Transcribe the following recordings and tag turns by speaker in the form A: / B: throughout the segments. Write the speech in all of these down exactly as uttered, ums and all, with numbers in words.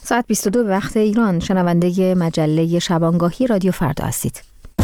A: ساعت بیست و دو به وقت ایران. شنونده مجله شبانگاهی رادیو فردا هستید.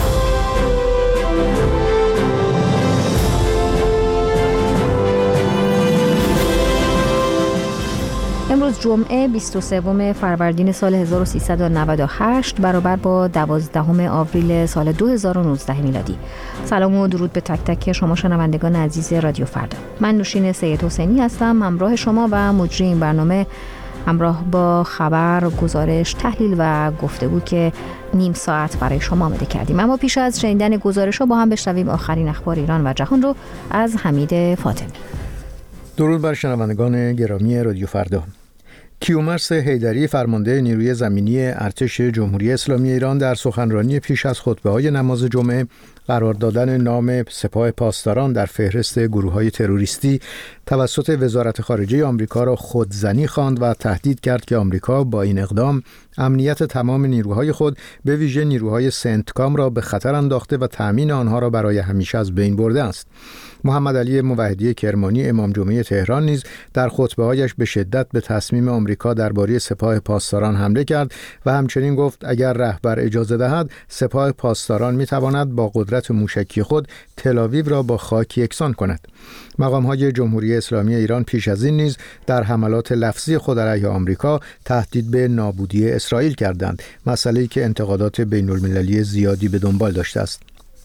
A: امروز جمعه بیست و سوم فروردین سال هزار و سیصد و نود و هشت برابر با دوازدهم آوریل سال دو هزار و نوزده میلادی. سلام و درود به تک تک شما شنوندگان عزیز رادیو فردا. من نوشین سید حسینی هستم، همراه شما و مجری این برنامه، همراه با خبر، گزارش، تحلیل و گفتگو که نیم ساعت برای شما آماده کردیم. اما پیش از شنیدن گزارش‌ها با هم بشنویم آخرین اخبار ایران و جهان رو از حمید فاطمی.
B: درود بر شنوندگان گرامی رادیو فردا. کیومرث حیدری فرمانده نیروی زمینی ارتش جمهوری اسلامی ایران در سخنرانی پیش از خطبه‌های نماز جمعه قرار دادن نام سپاه پاسداران در فهرست گروه‌های تروریستی توسط وزارت خارجه آمریکا را خودزنی خواند و تهدید کرد که آمریکا با این اقدام امنیت تمام نیروهای خود به ویژه نیروهای سنتکام را به خطر انداخته و تأمین آنها را برای همیشه از بین برده است. محمد علی موحدی کرمانی امام جمعه تهران نیز در خطبه‌هایش به شدت به تصمیم آمریکا درباره سپاه پاسداران حمله کرد و همچنین گفت اگر رهبر اجازه دهد سپاه پاسداران می‌تواند با قدرت موشکی خود تل‌آویو را با خاک یکسان کند. مقام‌های جمهوری اسلامی ایران پیش از این نیز در حملات لفظی خود علیه آمریکا تهدید به نابودی اسرائیل کردند، مسئله‌ای که انتقادات بین‌المللی زیادی به دنبال داشته است.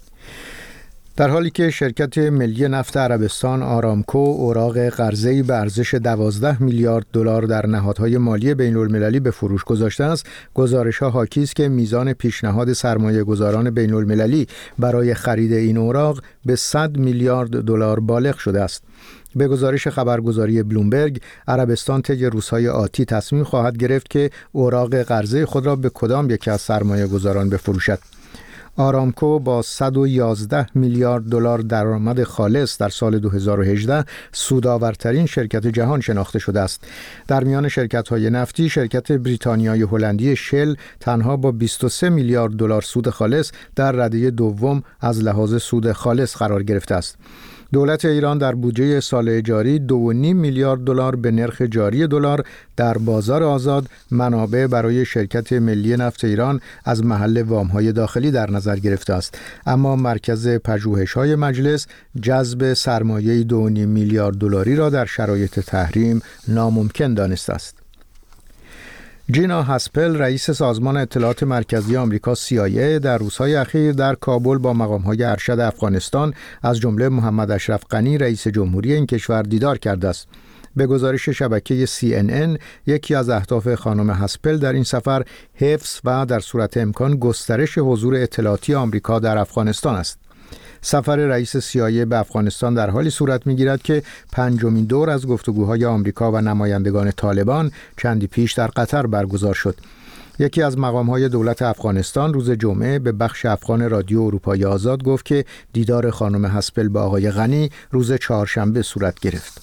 B: در حالی که شرکت ملی نفت عربستان آرامکو اوراق قرضه‌ای به ارزش دوازده میلیارد دلار در نهادهای مالی بین‌المللی به فروش گذاشته است، گزارش‌ها حاکی است که میزان پیشنهاد سرمایه‌گذاران بین‌المللی برای خرید این اوراق به صد میلیارد دلار بالغ شده است. به گزارش خبرگزاری بلومبرگ، عربستان طی روزهای آتی تصمیم خواهد گرفت که اوراق قرضه خود را به کدام یکی از سرمایه‌گذاران بفروشد. آرامکو با صد و یازده میلیارد دلار درآمد خالص در سال دو هزار و هجده سودآورترین شرکت جهان شناخته شده است. در میان شرکت‌های نفتی، شرکت بریتانیایی هلندی شل تنها با بیست و سه میلیارد دلار سود خالص در رده دوم از لحاظ سود خالص قرار گرفته است. دولت ایران در بودجه سال جاری دو و نیم میلیارد دلار به نرخ جاری دلار در بازار آزاد منابع برای شرکت ملی نفت ایران از محل وام‌های داخلی در نظر گرفته است، اما مرکز پژوهش‌های مجلس جذب سرمایه دو و نیم میلیارد دلاری را در شرایط تحریم ناممکن دانسته است. جینا هاسپل رئیس سازمان اطلاعات مرکزی آمریکا سی آی ای در روزهای اخیر در کابل با مقام‌های ارشد افغانستان از جمله محمد اشرف غنی رئیس جمهوری این کشور دیدار کرده است. به گزارش شبکه سی ان ان، یکی از اهداف خانم هاسپل در این سفر حفظ و در صورت امکان گسترش حضور اطلاعاتی آمریکا در افغانستان است. سفر رئیس سی آی ای به افغانستان در حالی صورت می‌گیرد که پنجمین دور از گفتگوهای آمریکا و نمایندگان طالبان چندی پیش در قطر برگزار شد. یکی از مقام‌های دولت افغانستان روز جمعه به بخش افغان رادیو اروپای آزاد گفت که دیدار خانم هاسپل با آقای غنی روز چهارشنبه صورت گرفت.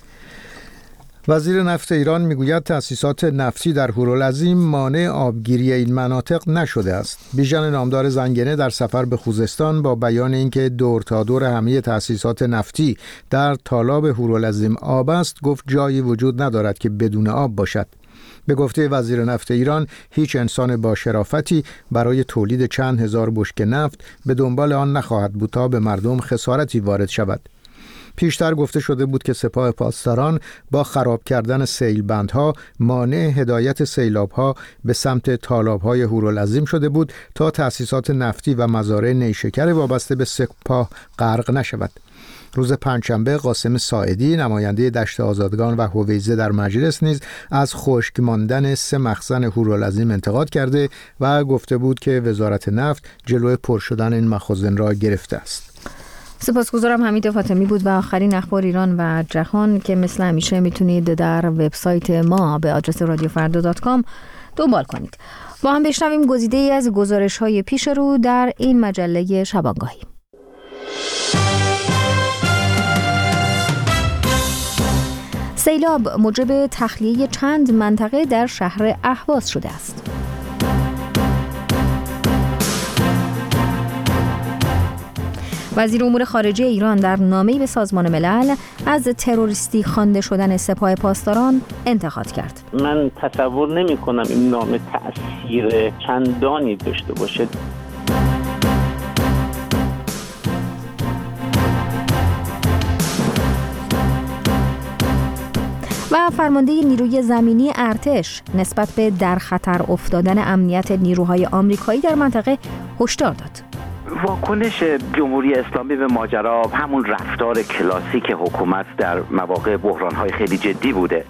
B: وزیر نفت ایران میگوید تأسیسات نفتی در هورالعظیم مانع آبگیری این مناطق نشده است. بیژن نامدار زنگنه در سفر به خوزستان با بیان اینکه دور تا دور همه تأسیسات نفتی در تالاب هورالعظیم آب است، گفت جایی وجود ندارد که بدون آب باشد. به گفته وزیر نفت ایران، هیچ انسان با شرافتی برای تولید چند هزار بشکه نفت به دنبال آن نخواهد بود تا به مردم خسارتی وارد شود. پیشتر گفته شده بود که سپاه پاسداران با خراب کردن سیلبندها مانع هدایت سیلابها به سمت تالاب‌های هورالعظیم شده بود تا تأسیسات نفتی و مزارع نیشکر وابسته به سپاه غرق نشود. روز پنجشنبه قاسم ساعدی نماینده دشت آزادگان و هویزه در مجلس نیز از خشک ماندن سه مخزن هورالعظیم انتقاد کرده و گفته بود که وزارت نفت جلوی پر شدن این مخازن را گرفته است.
A: سپاسگزارم. حمید فاطمی بود و آخرین اخبار ایران و جهان که مثل همیشه میتونید در وبسایت ما به آدرس رادیو فردا دات کام دنبال کنید. با هم بشنویم گزیده‌ای از گزارش‌های پیش رو در این مجله شبانگاهی. سیلاب موجب تخلیه چند منطقه در شهر اهواز شده است. وزیر امور خارجه ایران در نامه‌ای به سازمان ملل از تروریستی خوانده شدن سپاه پاسداران انتقاد کرد.
C: من تصور نمی‌کنم این نامه تأثیر چندانی داشته باشه.
A: و فرمانده نیروی زمینی ارتش نسبت به در خطر افتادن امنیت نیروهای آمریکایی در منطقه هشدار داد.
D: واکنش جمهوری اسلامی به ماجرا همون رفتار کلاسیک حکومت در مواقع بحران‌های خیلی جدی بوده.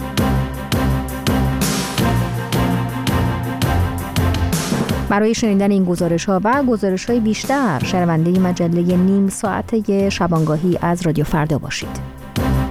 A: برای شنیدن این گزارش‌ها و گزارش‌های بیشتر شنونده مجله نیم ساعته شبانگاهی از رادیو فردا باشید.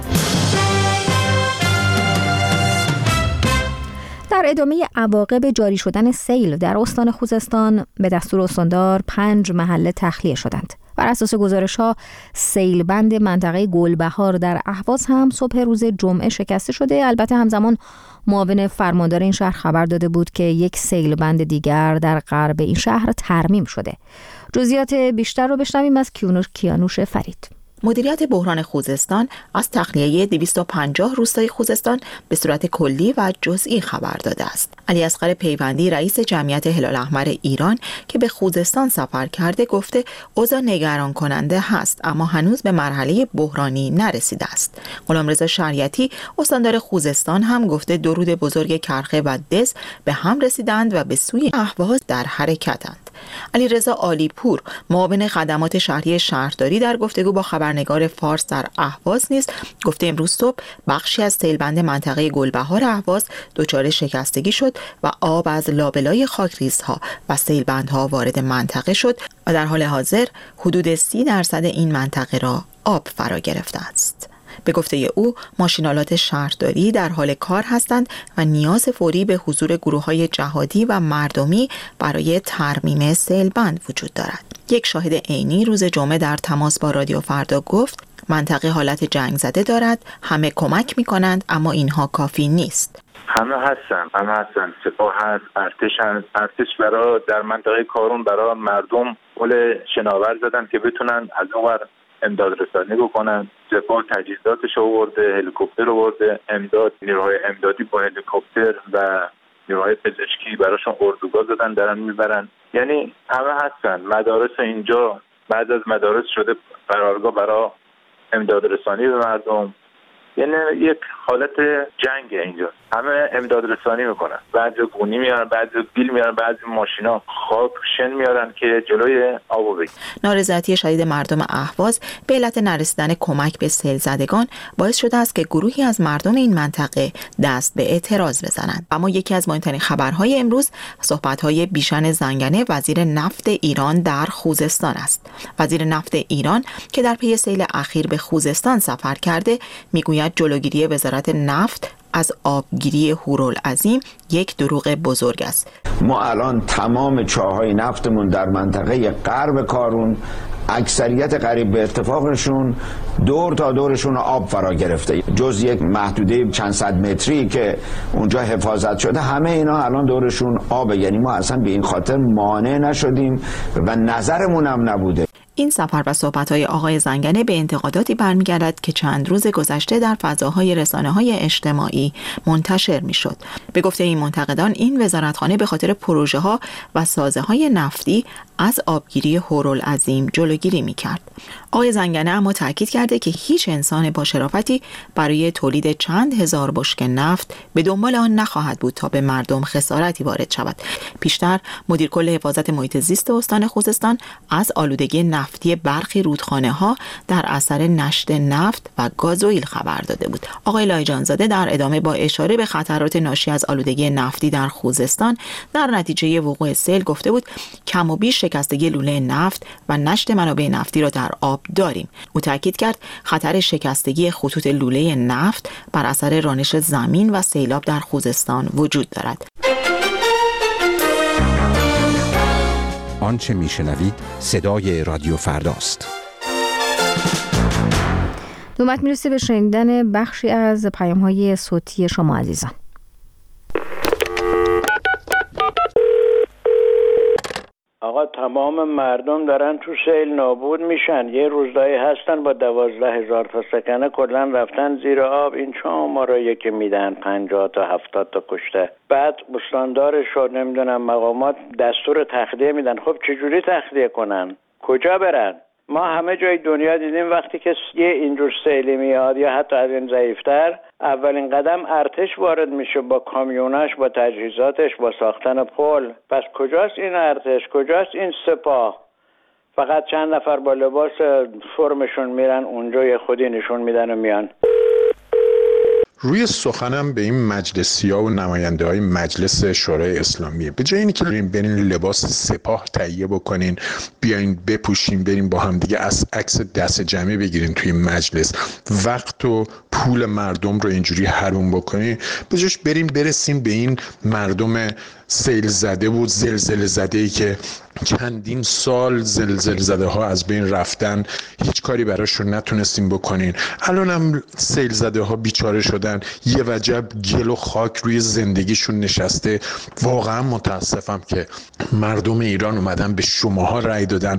A: در ادامه عواقب جاری شدن سیل در استان خوزستان به دستور استاندار پنج محله تخلیه شدند. بر اساس گزارش‌ها سیل بند منطقه گلبهار در اهواز هم صبح روز جمعه شکسته شده. البته همزمان معاون فرماندار این شهر خبر داده بود که یک سیل بند دیگر در غرب این شهر ترمیم شده. جزئیات بیشتر رو بشنویم از کیانوش فرید.
E: مدیریت بحران خوزستان از تخلیه دویست و پنجاه روستای خوزستان به صورت کلی و جزئی خبر داده است. علی اصغر پیوندی رئیس جمعیت هلال احمر ایران که به خوزستان سفر کرده گفته اوضاع نگران کننده هست اما هنوز به مرحله بحرانی نرسیده است. غلامرضا شریعتی استاندار خوزستان هم گفته درود بزرگ کرخه و دز به هم رسیدند و به سوی اهواز در حرکتند. علیرضا عالیپور معاون خدمات شهری شهرداری در گفتگو با خبرنگار فارس در اهواز نیز گفته امروز صبح بخشی از سیلبند منطقه گلبهار اهواز دچار شکستگی شد و آب از لابلای خاکریزها و سیلبندها وارد منطقه شد و در حال حاضر حدود سی درصد این منطقه را آب فرا گرفته است. به گفته او ماشینالات شهرداری در حال کار هستند و نیاز فوری به حضور گروه‌های جهادی و مردمی برای ترمیم سیلبند وجود دارد. یک شاهد عینی روز جمعه در تماس با رادیو فردا گفت منطقه حالت جنگ زده دارد، همه کمک می‌کنند اما اینها کافی نیست.
F: همه هستن، همه هستن. سپاه هست، ارتش هست. ارتش برای در منطقه کارون برای مردم پل شناور زدن که بتونن از اونور امداد رسانی بکنن. سپاه تجهیزاتش آورده، هلیکوپتر آورده، امداد نیروهای امدادی با هلیکوپتر و نیروهای پزشکی براشون اردوگاه دادن دارن میبرن. یعنی همه هستن. مدارس اینجا بعد از مدارس شده قرارگاه برای امداد رسانی به مردم. یعنی یک حالت جنگ اینجا. همه امداد رسانی میکنن. بعضی گونی میارن، بعضی بیل میارن، بعضی ماشینا خاک شن میارن که جلوی آبو بگیرن.
E: نارضایتی شدید مردم اهواز به علت نرسیدن کمک به سیل زدگان باعث شده است که گروهی از مردم این منطقه دست به اعتراض بزنند. اما یکی از مهمترین خبرهای امروز صحبت‌های بیژن زنگنه وزیر نفت ایران در خوزستان است. وزیر نفت ایران که در پی سیل اخیر به خوزستان سفر کرده میگوید جلوگیری وزارت نفت از آبگیری هورالعظیم یک دروغ بزرگ است.
G: ما الان تمام چاهای نفتمون در منطقه غرب کارون اکثریت قریب به اتفاقشون دور تا دورشون آب فرا گرفته. جز یک محدوده چند صد متری که اونجا حفاظت شده همه اینا الان دورشون آبه. یعنی ما اصلا به این خاطر مانع نشدیم و نظرمون هم نبوده.
E: این سفر و صحبت‌های آقای زنگنه به انتقاداتی برمیگردد که چند روز گذشته در فضاهای رسانه‌های اجتماعی منتشر می‌شد. به گفته این منتقدان این وزارتخانه به خاطر پروژه‌ها و سازه‌های نفتی از آبگیری هورالعظیم جلوگیری می‌کرد. آقای زنگنه اما تاکید کرده که هیچ انسان با شرافتی برای تولید چند هزار بشکه نفت به دنبال آن نخواهد بود تا به مردم خسارتی وارد شود. پیشتر مدیر کل حفاظت محیط زیست استان خوزستان از آلودگی نفتی برخی رودخانه‌ها در اثر نشت نفت و گازوئیل خبر داده بود. آقای لایجانزاده در ادامه با اشاره به خطرات ناشی از آلودگی نفتی در خوزستان در نتیجه وقوع سیل گفته بود کم و بیش شکستگی لوله نفت و نشت منابع نفتی را در آب داریم. او تاکید کرد خطر شکستگی خطوط لوله نفت بر اثر رانش زمین و سیلاب در خوزستان وجود دارد.
H: آنچه میشنوید صدای رادیو فرداست.
A: نوبت میرسه به شنیدن بخشی از پیام‌های صوتی شما عزیزان.
C: آقا
I: آقا تمام مردم دارن تو سیل نابود میشن. یه روزایی هستن با دوازده هزار تا سکنه کلا رفتن زیر آب. این چه آمارایی که میدن پنجاه تا هفتاد تا کشته. بعد استاندارش رو نمیدونم مقامات دستور تخلیه میدن. خب چجوری تخلیه کنن؟ کجا برن؟ ما همه جای دنیا دیدیم وقتی که یه اینجور سیلی میاد یا حتی از این ضعیفتر، اولین قدم ارتش وارد میشه با کامیوناش، با تجهیزاتش، با ساختن پل. پس کجاست این ارتش؟ کجاست این سپاه؟ فقط چند نفر با لباس فرمشون میرن اونجا، یه خودی نشون میدن و میان.
J: روی سخنم به این مجلسی‌ها و نماینده های مجلس شورای اسلامی، به جای اینکه بریم برین لباس سپاه تهیه بکنین بیاین بپوشین بریم با هم دیگه از عکس دست جمعی بگیرین توی مجلس، وقت و پول مردم رو اینجوری حروم بکنین، به جاش بریم برسیم به این مردم سیل زده و زلزله زده ای که چندین سال زلزله زده ها از بین رفتن، هیچ کاری براشون نتونستیم بکنین. الان هم سیل زده ها بیچاره شدن، یه وجب گل و خاک روی زندگیشون نشسته. واقعا متاسفم که مردم ایران اومدن به شماها رأی دادن.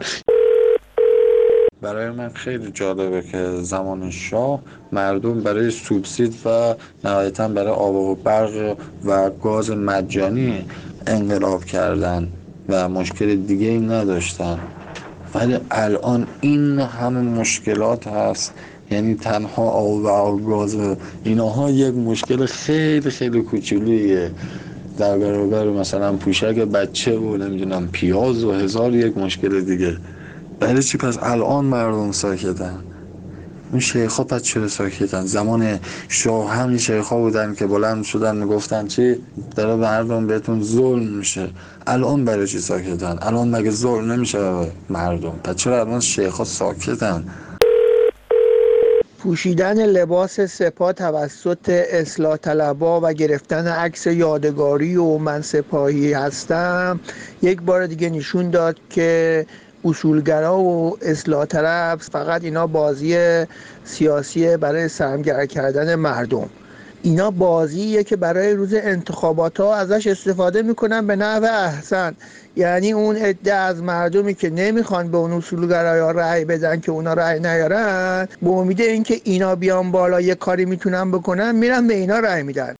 K: برای من خیلی جالبه که زمان شاه مردم برای سوبسید و نهایتاً برای آب و برق و گاز مجانی انقلاب کردن و مشکل دیگه ای نداشتن، ولی الان این همه مشکلات هست. یعنی تنها آب و گاز اینها یک مشکل خیلی خیلی کوچولویه در برابر مثلا پوشک بچه و نمیدونم پیاز و هزار یک مشکل دیگه. برای چی پس الان مردم ساکتن؟ اون شیخا پس چرا ساکتن؟ زمان شاه همین شیخا بودن که بلند شدن میگفتن چی؟ داره مردم بهتون ظلم میشه. الان برای چی ساکتن؟ الان مگه ظلم نمیشه مردم؟ پس چرا الان شیخا ساکتن؟
L: پوشیدن لباس سپاه توسط اصلاح طلبا و گرفتن عکس یادگاری و من سپاهی هستم یک بار دیگه نشون داد که اصولگرا و اصلاح طلب فقط اینا بازی سیاسی برای سرمگرد کردن مردم. اینا بازیه که برای روز انتخابات ها ازش استفاده میکنن به نحو احسن. یعنی اون عده از مردمی که نمیخوان به اون اصولگرا رأی بدن که اونا رأی نیارن، به امید اینکه اینا بیان بالا یه کاری میتونن بکنن، میرن به اینا رأی میدن.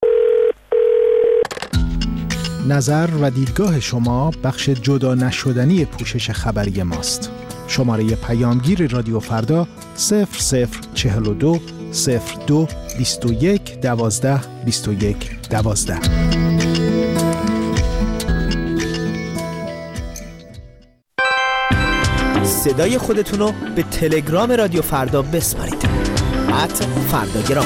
M: نظر و دیدگاه شما بخش جدا نشدنی پوشش خبری ماست. شماره پیامگیر رادیو فردا صفر صفر چهل و دو صفر دو بیست و یک دوازده بیست و یک دوازده.
N: صدای خودتونو به تلگرام رادیو فردا بسپارید. ات فرداگرام.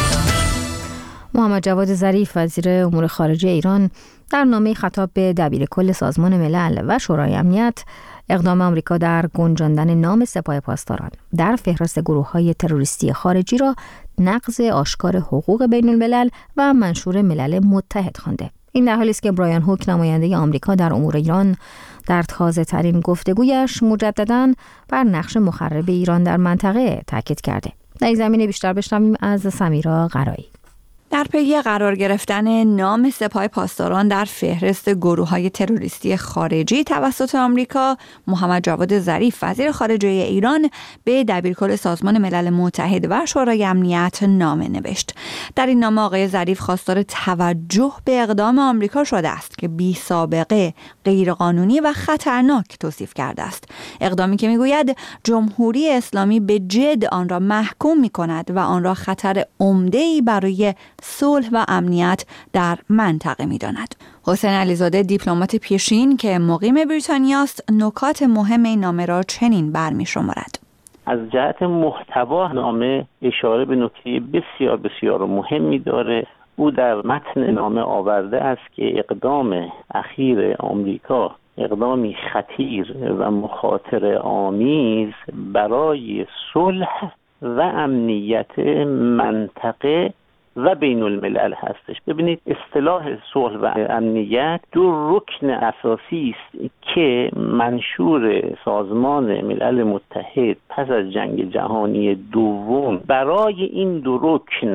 A: محمد جواد ظریف وزیر امور خارجه ایران در نامه خطاب به دبیرکل سازمان ملل و شورای امنیت اقدام آمریکا در گنجاندن نام سپاه پاسداران در فهرست گروه‌های تروریستی خارجی را نقض آشکار حقوق بین الملل و منشور ملل متحد خوانده. این در حالی است که برایان هوک نماینده آمریکا در امور ایران در تازه ترین گفتگویش مجدداً بر نقش مخرب ایران در منطقه تاکید کرده. در این زمینه بیشتر بشنویم از سمیرا قرایی.
O: در پی قرار گرفتن نام سپاه پاسداران در فهرست گروه‌های تروریستی خارجی توسط آمریکا، محمد جواد ظریف وزیر خارجه ایران به دبیرکل سازمان ملل متحد و شورای امنیت نامه نوشت. در این نامه آقای ظریف خواستار توجه به اقدام آمریکا شده است که بی سابقه، غیرقانونی و خطرناک توصیف کرده است. اقدامی که میگوید جمهوری اسلامی به جد آن را محکوم می‌کند و آن را خطر عمده‌ای برای صلح و امنیت در منطقه می‌داند. حسین علیزاده دیپلمات پیشین که مقیم بریتانیا است نکات مهم این نامه را چنین برمی‌شمارد.
C: از جهت محتوا نامه اشاره به نکته بسیار بسیار مهمی داره. او در متن نامه آورده است که اقدام اخیر آمریکا اقدامی خطیر و مخاطر آمیز برای صلح و امنیت منطقه و بین الملل هستش. ببینید اصطلاح صلح و امنیت دو رکن اساسی است که منشور سازمان ملل متحد پس از جنگ جهانی دوم برای این دو رکن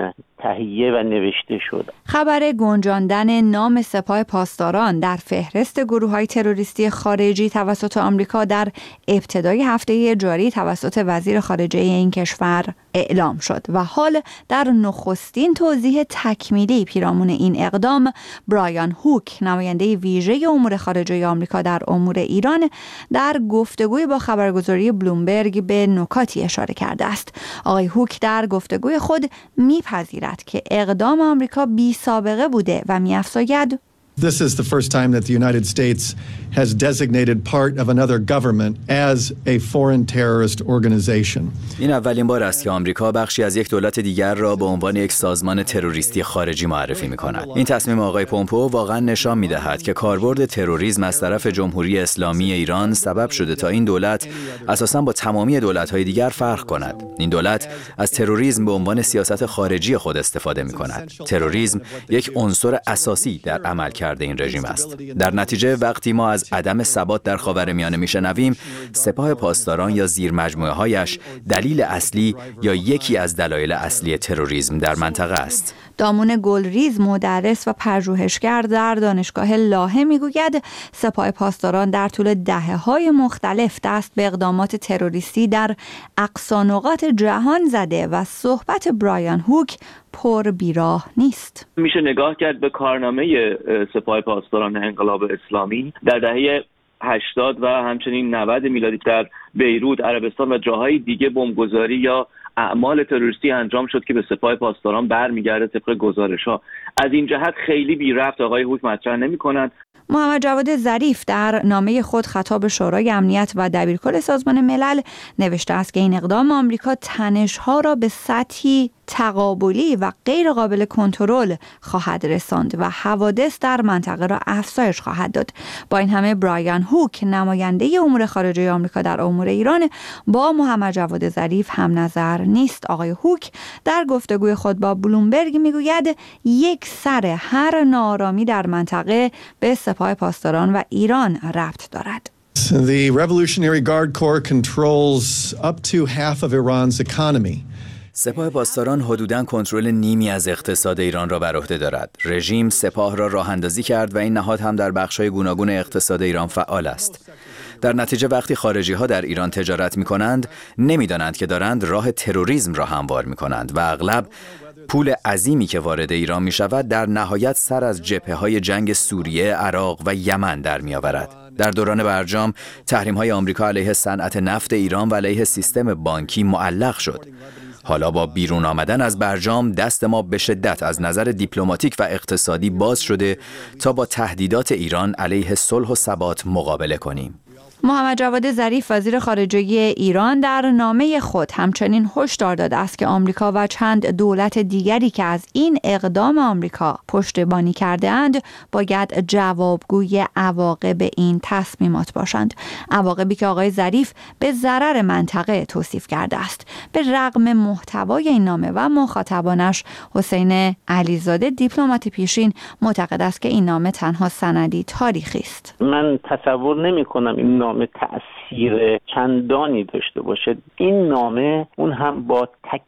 C: تهیه و نوشته شد.
O: خبر گنجاندن نام سپاه پاسداران در فهرست گروه‌های تروریستی خارجی توسط آمریکا در ابتدای هفته جاری توسط وزیر خارجه این کشور اعلام شد و حال در نخستین توضیح تکمیلی پیرامون این اقدام برایان هوک، نماینده ویژه امور خارجه آمریکا در امور ایران، در گفتگوی با خبرگزاری بلومبرگ به نکاتی اشاره کرده است. آقای هوک در گفتگوی خود میپذیرد که اقدام آمریکا بی سابقه بوده و می‌افزاید
P: This is the first time that the United States has designated part of another government as a foreign terrorist organization.
Q: این اولین بار است که آمریکا بخشی از یک دولت دیگر را به عنوان یک سازمان تروریستی خارجی معرفی می‌کند. این تصمیم آقای پومپئو واقعا نشان می‌دهد که کاربرد تروریسم از طرف جمهوری اسلامی ایران سبب شده تا این دولت اساساً با تمامی دولت‌های دیگر فرق کند. این دولت از تروریسم به عنوان سیاست خارجی خود استفاده می‌کند. تروریسم یک عنصر اساسی در عمل کرده این رژیم است. در نتیجه وقتی ما از عدم ثبات در خاورمیانه میشنویم، سپاه پاسداران یا زیر مجموعه هایش دلیل اصلی یا یکی از دلایل اصلی تروریسم در منطقه است.
O: دامون گلریز، مدرس و پژوهشگر در دانشگاه لاهه میگوید سپاه پاسداران در طول دهه‌های مختلف دست به اقدامات تروریستی در اقصا نقاط جهان زده و صحبت برایان هوک پر بیراه نیست.
R: میشه نگاه کرد به کارنامه سپاه پاسداران انقلاب اسلامی در دهه هشتاد و همچنین نود میلادی در بیروت، عربستان و جاهای دیگه بمبگذاری یا اعمال تروریستی انجام شد که به سپاه پاسداران برمیگرده طبق گزارش‌ها. از این جهت خیلی بی ربط آقای هوک مطرح نمی‌کنند.
O: محمد جواد ظریف در نامه خود خطاب شورای امنیت و دبیرکل سازمان ملل نوشته است که این اقدام آمریکا تنش‌ها را به سطحی تقابلی و غیر قابل کنترل خواهد رساند و حوادث در منطقه را افزایش خواهد داد. با این همه برایان هوک، نماینده امور خارجه آمریکا در امور ایران، با محمد جواد ظریف هم نظر نیست. آقای هوک در گفتگوی خود با بلومبرگ میگوید یک سر هر ناآرامی در منطقه به سپاه پاسداران و ایران ربط دارد.
P: The Revolutionary Guard Corps controls up to half of Iran's economy.
Q: سپاه پاسداران حدوداً کنترل نیمی از اقتصاد ایران را بر عهده دارد. رژیم سپاه را راه اندازی کرد و این نهاد هم در بخش‌های گوناگون اقتصاد ایران فعال است. در نتیجه وقتی خارجی‌ها در ایران تجارت می‌کنند، نمی‌دانند که دارند راه تروریسم را هموار می‌کنند و اغلب پول عظیمی که وارد ایران می‌شود در نهایت سر از جبهه‌های جنگ سوریه، عراق و یمن در می‌آورد. در دوران برجام تحریم‌های آمریکا علیه صنعت نفت ایران و علیه سیستم بانکی معلق شد. حالا با بیرون آمدن از برجام دست ما به شدت از نظر دیپلماتیک و اقتصادی باز شده تا با تهدیدات ایران علیه صلح و ثبات مقابله کنیم.
O: محمد جواد ظریف وزیر خارجه ایران در نامه خود همچنین هشدار داده است که آمریکا و چند دولت دیگری که از این اقدام آمریکا پشتیبانی کرده اند باید جوابگوی عواقب این تصمیمات باشند. عواقبی که آقای ظریف به ضرر منطقه توصیف کرده است. به رغم محتوای این نامه و مخاطبانش، حسین علیزاده دیپلمات پیشین معتقد است که این نامه تنها سندی تاریخی است.
C: من تصور نمی‌کنم این نامه تأثیر چندانی داشته باشد. این نامه اون هم با تک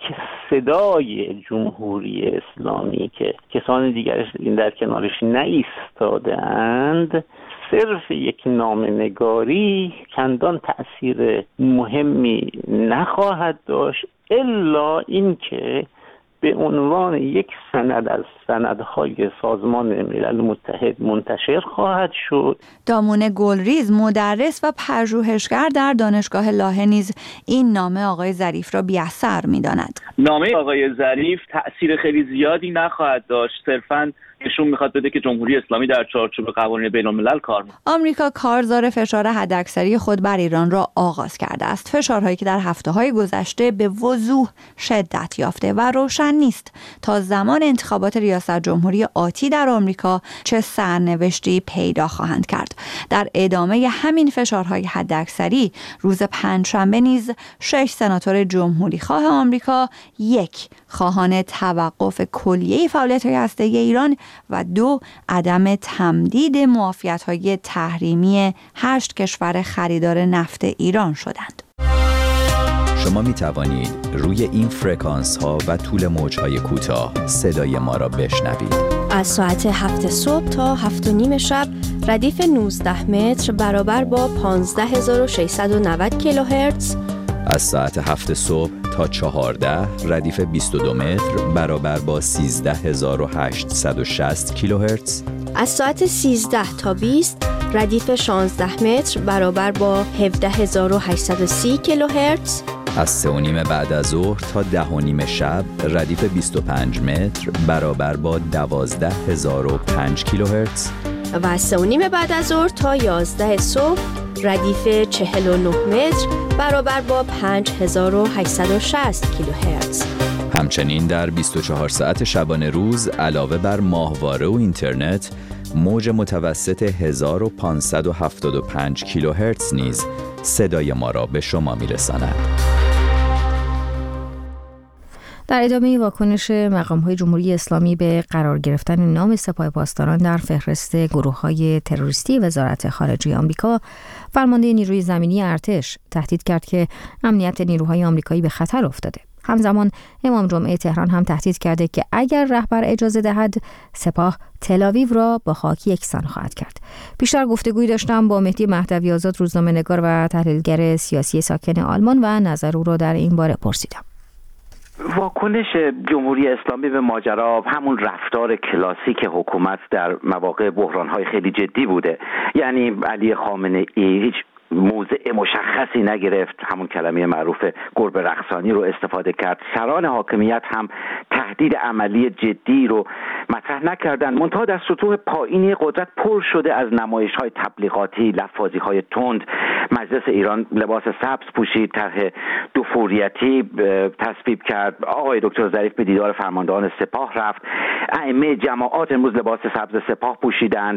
C: صدای جمهوری اسلامی که کسان دیگرش این در کنارش نایستاده اند، صرف یک نامه‌نگاری چندان تأثیر مهمی نخواهد داشت الا اینکه به عنوان یک سند از سندهای سازمان ملل متحد منتشر خواهد شد.
O: دامون گلریز، مدرس و پژوهشگر در دانشگاه لاهه نیز این نامه آقای ظریف را بی‌اثر می‌داند.
R: نامه آقای ظریف تأثیر خیلی زیادی نخواهد داشت، صرفاً نشون میخواد بده که جمهوری اسلامی در چارچوب قوانین بین‌الملل کار می‌کند.
O: آمریکا کارزار فشار حداکثری خود بر ایران را آغاز کرده است. فشارهایی که در هفته‌های گذشته به وضوح شدت یافته و روشن نیست تا زمان انتخابات ریاست جمهوری آتی در آمریکا چه سرنوشتی پیدا خواهند کرد. در ادامه همین فشارهای حداکثری روز پنجشنبه نیز شش سناتور جمهوری خواه آمریکا، یک خواهان توقف کلیه فعالیت‌های هسته‌ای ایران و دو عدم تمدید معافیت‌های تحریمی هشت کشور خریدار نفت ایران شدند.
Q: شما می توانید روی این فرکانس ها و طول موج های کوتاه صدای ما را بشنوید.
S: از ساعت هفت صبح تا هفت و نیم شب ردیف نوزده متر برابر با پانزده هزار و ششصد و نود کیلوهرتز.
Q: از ساعت هفت صبح تا چهارده ردیف بیست و دو متر برابر با سیزده هزار و هشتصد و شصت کیلوهرتز.
S: از ساعت سیزده تا بیست ردیف شانزده متر برابر با هفده هزار و هشتصد و سی کیلوهرتز.
Q: از سه و نیم بعد از ظهر تا ده و نیم شب ردیف بیست و پنج متر برابر با دوازده هزار و پنج کیلوهرتز.
S: و از سه و نیم بعد از ظهر تا یازده صبح ردیف چهل و نه متر برابر با پنج هزار و هشتصد و شصت کیلوهرتز.
Q: همچنین در بیست و چهار ساعت شبانه روز علاوه بر ماهواره و اینترنت، موج متوسط هزار و پانصد و هفتاد و پنج کیلوهرتز نیز صدای ما را به شما میرساند.
A: در ادامه واکنش مقام‌های جمهوری اسلامی به قرار گرفتن نام سپاه پاسداران در فهرست گروه‌های تروریستی وزارت خارجه آمریکا، فرمانده نیروی زمینی ارتش تهدید کرد که امنیت نیروهای آمریکایی به خطر افتاده. همزمان امام جمعه تهران هم تهدید کرده که اگر رهبر اجازه دهد سپاه تل‌آویو را با خاک یکسان خواهد کرد. بیشتر گفتگویی داشتم با مهدی مهدوی آزاد، روزنامه‌نگار و تحلیلگر سیاسی ساکن آلمان، و نظر او را در این باره پرسیدم.
D: واکنش جمهوری اسلامی به ماجرا همون رفتار کلاسیک حکومت در مواقع بحران‌های خیلی جدی بوده. یعنی علی خامنه‌ای هیچ موضع مشخصی نگرفت، همون کلمه معروف گربه رقصانی رو استفاده کرد. سران حاکمیت هم تهدید عملی جدی رو مطرح نکردن، منتها در سطوح پایینی قدرت پر شده از نمایش‌های تبلیغاتی، لفاظی‌های تند. مجلس ایران لباس سبز پوشید، طرح دوفوریتی تصویب کرد. آقای دکتر ظریف به دیدار فرماندهان سپاه رفت. ائمه جماعات امروز لباس سبز سپاه پوشیدند.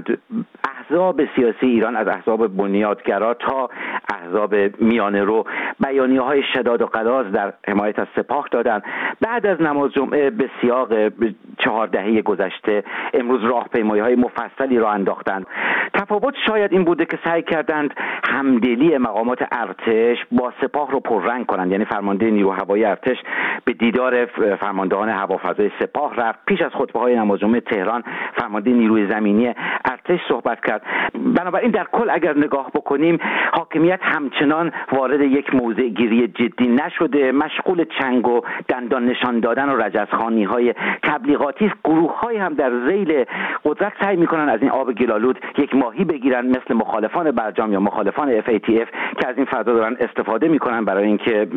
D: احزاب سیاسی ایران از احزاب بنیادگرا تا احزاب میانه رو بیانیه‌های شداد و غلاظ در حمایت از سپاه دادند. بعد از نماز جمعه به سیاق چهار دهه گذشته امروز راهپیمایی‌های مفصلی را انداختند. تفاوت شاید این بوده که سعی کردند همدلی مقامات ارتش با سپاه رو پررنگ کنند. یعنی فرمانده نیرو هوایی ارتش به دیدار فرماندهان هوافضای سپاه رفت. پیش از خطبه‌های نماز جمعه تهران فرمانده نیروی زمینی ارتش صحبت کرد. بنابراین در کل اگر نگاه بکنیم، حاکمیت همچنان وارد یک موضع گیری جدی نشده، مشغول چنگ و دندان نشان دادن و رجزخوانی‌های تبلیغاتی. گروه‌های هم در ذیل قدرت سعی می‌کنن از این آب گلالود یک ماهی بگیرن، مثل مخالفان برجام یا مخالفان اف ای تی اف که از این فضا دارن استفاده می‌کنن برای اینکه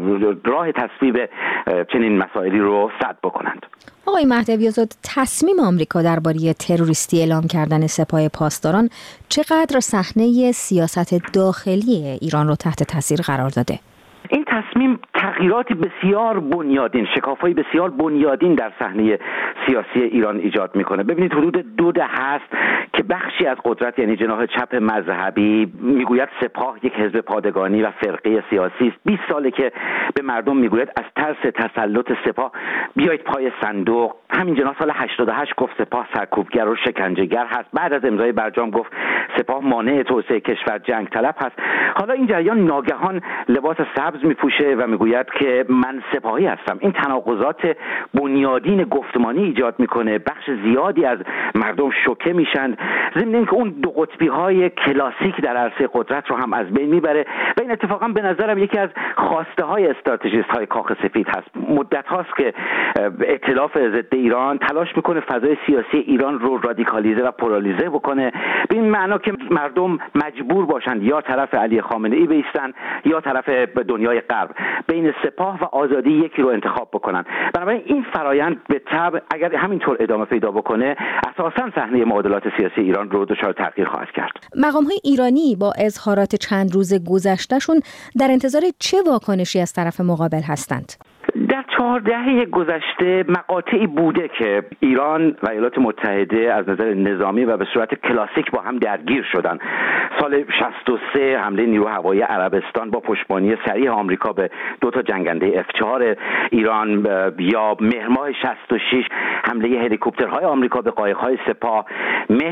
D: راه تصویب چنین مسائلی رو سد بکنند.
A: آقای مهدوی آزاد، تصمیم آمریکا درباره تروریستی اعلام کردن سپاه پاسداران چقدر صحنه سیاست داخلی ایران رو تحت تاثیر قرار داده؟
D: این تصمیم تغییراتی بسیار بنیادین، شکاف‌های بسیار بنیادین در صحنه سیاسی ایران ایجاد میکنه. ببینید حدود دو دهه است که بخشی از قدرت، یعنی جناح چپ مذهبی، میگوید سپاه یک حزب پادگانی و فرقه سیاسی است. بیست ساله که به مردم میگوید از ترس تسلط سپاه بیایید پای صندوق. همین جناح سال هشتاد و هشت گفت سپاه سرکوبگر و شکنجهگر هست. بعد از امضای برجام گفت سپاه مانع توسعه کشور، جنگ طلب هست. حالا این جریان ناگهان لباس سبز میپوشه و میگوید که من سپاهی هستم. این تناقضات بنیادین گفتمانی ایجاد میکنه. بخش زیادی از مردم شوکه میشن، ضمن اینکه اون دو قطبی های کلاسیک در عرصه قدرت رو هم از بین میبره. و این اتفاقا به نظرم یکی از خواسته های استراتژیست های کاخ سفید هست. مدت هاست که ائتلاف ضد ایران تلاش میکنه فضای سیاسی ایران رو رادیکالیزه و پولاریزه بکنه، به این معنا که مردم مجبور باشند یا طرف علی خامنه‌ای بایستن یا طرف دنیای غرب، بین سپاه و آزادی یکی رو انتخاب بکنن. بنابراین این فرایند به تبع اگر همینطور ادامه پیدا بکنه، اساساً صحنه معادلات سیاسی ایران رو دچار تغییر خواهد کرد.
A: مقام‌های ایرانی با اظهارات چند روز گذشتهشون در انتظار چه واکنشی از طرف مقابل هستند؟
D: در چهار دهه گذشته مقاطعی بوده که ایران و ایالات متحده از نظر نظامی و به صورت کلاسیک با هم درگیر شدن. سال شصت و سه حمله نیرو هوایی عربستان با پشتیبانی صریح آمریکا به دو تا جنگنده اف چهار ایران، یا مهر ماه شصت و شش حمله هلیکوپترهای آمریکا به قایق‌های سپاه، مهر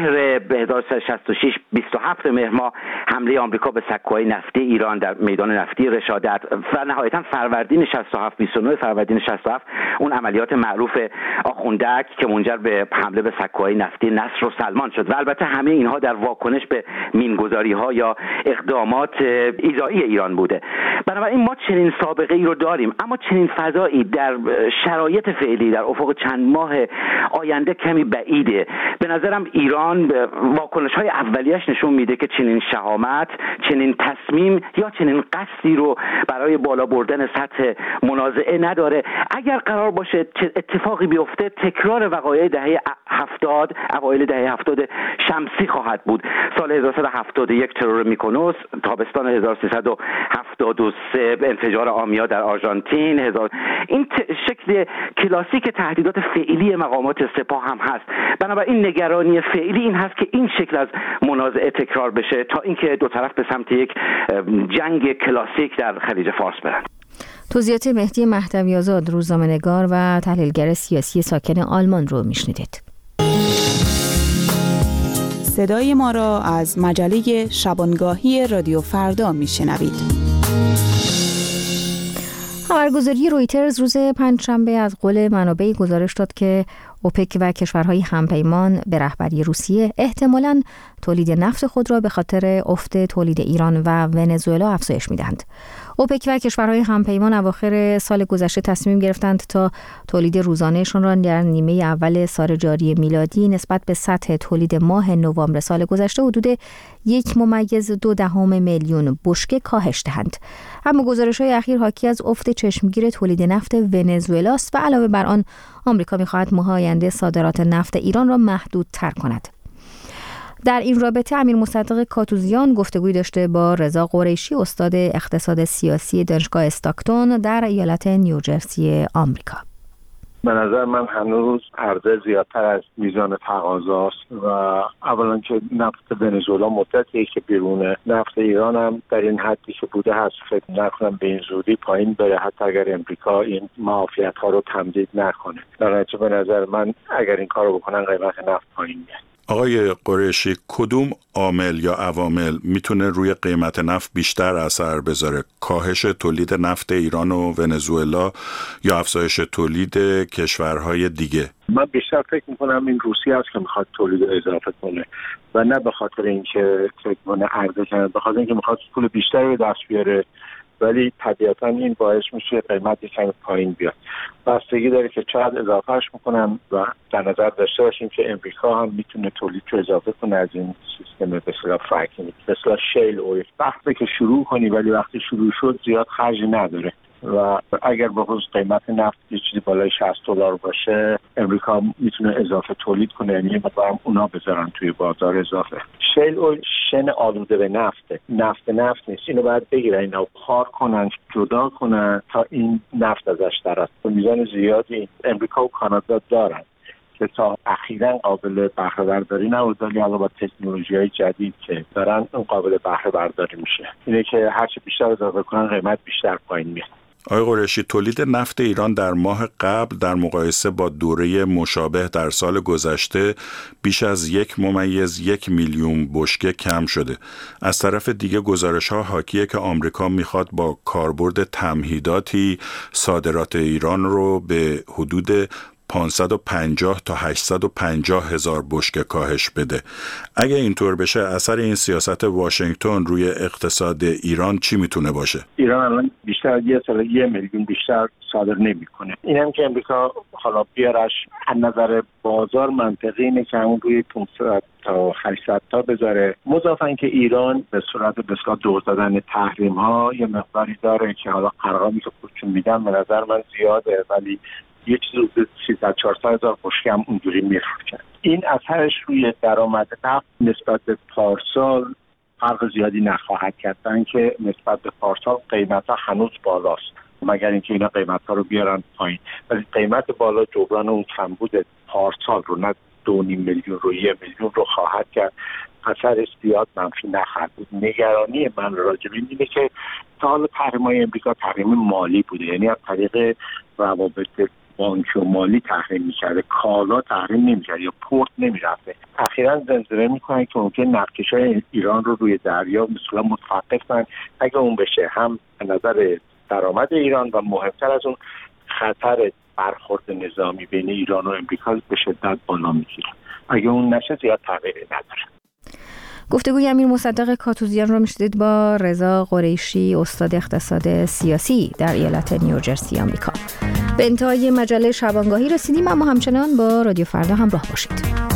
D: هزار و سیصد و شصت و شش بیست و هفت مهر ماه حمله آمریکا به سکوهای نفتی ایران در میدان نفتی رشادت و نهایتا فروردین شصت و هفت بیست و نه فروردین شصت و هفت اون عملیات معروف آخوندک که منجر به حمله به سکوهای نفتی نصر و سلمان شد و البته همه اینها در واکنش به مینگذاری‌ها یا اقدامات ایذایی ایران بوده. بنابراین ما چنین سابقه ای رو داریم، اما چنین فضایی در شرایط فعلی در افق چند ماه آینده کمی بعیده. به نظرم ایران واکنش‌های اولیه‌اش نشون میده که چنین شهامت، چنین تصمیم یا چنین قصدی رو برای بالا بردن سطح منازعه نداره. اگر قرار باشه اتفاقی بیفته تکرار وقایع دهه هفتاد، اوایل دهه هفتاد شمسی خواهد بود. سال هزار و سیصد و هفتاد و یک ترور میکونوس، تابستان هزار و سیصد و هفتاد و سه انفجار آمیا در آرژانتین، هزار این شکل کلاسیک تهدیدات فعلی مقامات سپاه هم هست. بنابراین نگرانی فعلی این هست که این شکل از منازعه تکرار بشه تا اینکه دو طرف به سمت یک جنگ کلاسیک در خلیج فارس برن.
A: توضیحات مهدی مهدوی آزاد، روزنامه‌نگار و تحلیلگر سیاسی ساکن آلمان رو میشنیدید.
T: صدای ما را از مجله شبانگاهی رادیو فردا میشنوید.
A: خبرگزاری رویترز روز پنجشنبه از قول منابعی گزارش داد که اوپک و کشورهای همپیمان به رهبری روسیه احتمالاً تولید نفت خود را به خاطر افت تولید ایران و ونزوئلا افزایش می‌دهند. اوپک و کشورهای همپیمان اواخر سال گذشته تصمیم گرفتند تا تولید روزانه‌شان را در نیمه اول سال جاری میلادی نسبت به سطح تولید ماه نوامبر سال گذشته حدود یک ممیز دو دهم میلیون بشکه کاهش دهند. اما گزارش‌های اخیر حاکی از افت چشمگیر تولید نفت ونزوئلا است و علاوه بر آن آمریکا می‌خواهد ماه آینده صادرات نفت ایران را محدودتر کند. در این رابطه امیر مصدق کاتوزیان گفتگوی داشته با رضا قریشی، استاد اقتصاد سیاسی دانشگاه استاکتون در ایالت نیوجرسی آمریکا.
U: به نظر من هنوز عرضه زیادتر از میزان تقاضاست و اولا که نفت ونزوئلا مدتیه که بیرونه، نفت ایران هم در این حدی که بوده هست فکر نکنم به این زودی پایین بره، حتی اگر امریکا این معافیت ها رو تمدید نکنه. در نتیجه به نظر من اگر این کار رو بکنن قیمت نفت پایین میاد.
V: آقای قریشی، کدوم عامل یا عوامل میتونه روی قیمت نفت بیشتر اثر بذاره؟ کاهش تولید نفت ایران و ونزوئلا یا افزایش تولید کشورهای دیگه؟
U: من بیشتر فکر میکنم این روسیه است که میخواد تولید اضافه کنه و نه به خاطر اینکه فکر کنه عرضه کنه، به خاطر اینکه میخواد پول بیشتری به دست بیاره، ولی طبیعتا این باعث میشه قیمت یکم پایین بیاد. بستگی داره که چقدر اضافهش میکنن و در نظر داشته باشیم که امریکا هم میتونه تولید رو اضافه کنه از این سیستم به اصطلاح فرکینگ، به اصطلاح شیل اویل. وقتی که شروع کنی ولی وقتی شروع شد زیاد خرجی نداره و اگر به خصوص قیمت نفت یه چیزی بالای شصت دلار باشه امریکا میتونه اضافه تولید کنه، یعنی مثلا اونا بذارن توی بازار اضافه. شیل اویل شن آلوده به نفته، نفت نفت نیست. اینو باید بگیرن، اینا پار کنن، جدا کنن تا این نفت ازش درست. به میزان زیادی امریکا و کانادا دارن که تا اخیراً قابل بهره برداری نبود، ولی الان با تکنولوژی‌های جدید که دارن اون قابل بهره برداری میشه. اینه که هرچی بیشتر اضافه کنن قیمت بیشتر پایین میاد.
V: آقای قریشی، تولید نفت ایران در ماه قبل در مقایسه با دوره مشابه در سال گذشته بیش از یک ممیز یک میلیون بشکه کم شده. از طرف دیگه گزارش‌ها حاکیه که آمریکا میخواد با کاربرد تمهیداتی صادرات ایران رو به حدود پانصد و پنجاه تا هشتصد و پنجاه هزار بشکه کاهش بده. اگه اینطور بشه اثر این سیاست واشنگتن روی اقتصاد ایران چی میتونه باشه؟
U: ایران الان بیشتر از یه سال یه میلیون بیشتر صادر نمیکنه. اینم که امریکا حالا بیارش از نظر بازار منطقی اینه که همون روی پانصد تا هشتصد تا بذاره. مضافاً که ایران به صورت بسیار دور دادن تحریم ها یه مقداری داره که حالا ارقامی که خودشون میدن به نظر من زیاده، ولی یه چیز رو سیصد چهارصد هزار بشکه هم اونجوری میفروشن. این اثرش روی درآمد نفت نسبت به پارسال فرق زیادی نخواهد کرد، که نسبت به پارسال قیمت ها هنوز بالاست، مگر اینکه اینا قیمت ها رو بیارن پایین، ولی قیمت بالا جبران اون کمبود پارسال رو، نه دو نیم میلیون رو یه میلیون رو خواهد کرد. اثر زیاد منفی نخواهد بود. نگرانی من راجع به اینه که تا حالا تحریم‌های امریکا تحریم مالی بوده، یعنی از طریق روابط بانک و مالی تحریم میکرده، کالا تحریم نمیکرده یا پورت نمیرفته. اخیراً زمزمه میکنن که ممکن نفتکشای ایران رو روی دریا مثلا متوقف کنن. اگه اون بشه هم از نظر درآمد ایران و مهمتر از اون خطر برخورد نظامی بین ایران و امریکا به شدت بالا میگیره. اگه اون نشه زیاد تغییری نداره.
A: گفتگوی امیر مصدق کاتوزیان رو میشدید با رضا قریشی، استاد اقتصاد سیاسی در ایالت نیوجرسی آمریکا. به انتهای مجله شبانگاهی رسیدیم، اما همچنان با رادیو فردا همراه باشید.